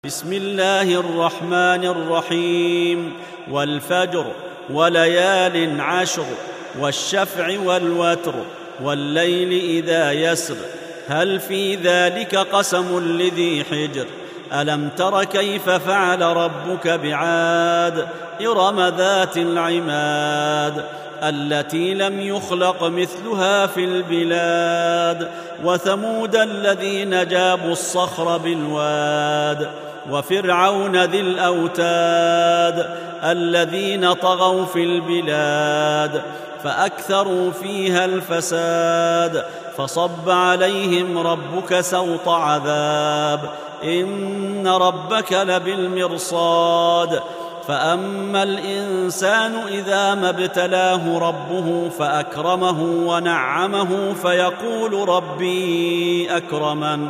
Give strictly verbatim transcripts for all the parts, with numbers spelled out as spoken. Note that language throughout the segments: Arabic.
بسم الله الرحمن الرحيم والفجر وليال عشر والشفع والوتر والليل إذا يسر هل في ذلك قسم لذي حجر ألم تر كيف فعل ربك بعاد إرم ذات العماد التي لم يخلق مثلها في البلاد وثمود الذين جابوا الصخر بالواد وفرعون ذي الأوتاد الذين طغوا في البلاد فأكثروا فيها الفساد فصب عليهم ربك سوط عذاب إن ربك لبالمرصاد فأما الإنسان إذا ما ابتلاه ربه فأكرمه ونعمه فيقول ربي أكرمن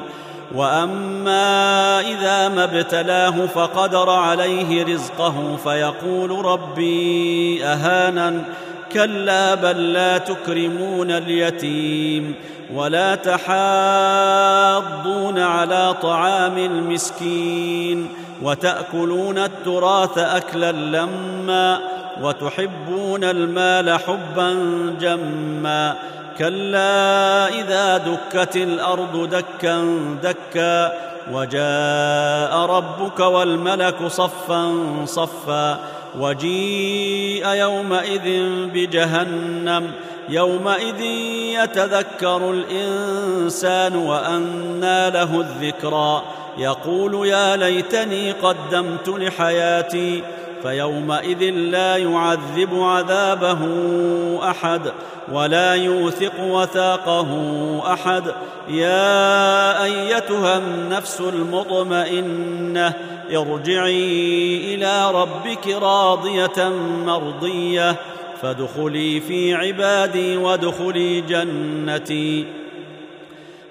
وأما إذا ما ابتلاه فقدر عليه رزقه فيقول ربي أهانن كلا بل لا تكرمون اليتيم ولا تحاضون على طعام المسكين وتأكلون التراث أكلا لما وتحبون المال حبا جما كلا إذا دكت الأرض دكا دكا وجاء ربك والملك صفا صفا وجيء يومئذ بجهنم يومئذ يتذكر الإنسان وأنى له الذكرى يقول يا ليتني قدمت لحياتي فيومئذ لا يعذب عذابه أحد ولا يوثق وثاقه أحد يا أيتها النفس المطمئنة ارجعي إلى ربك راضية مرضية فادخلي في عبادي وادخلي جنتي.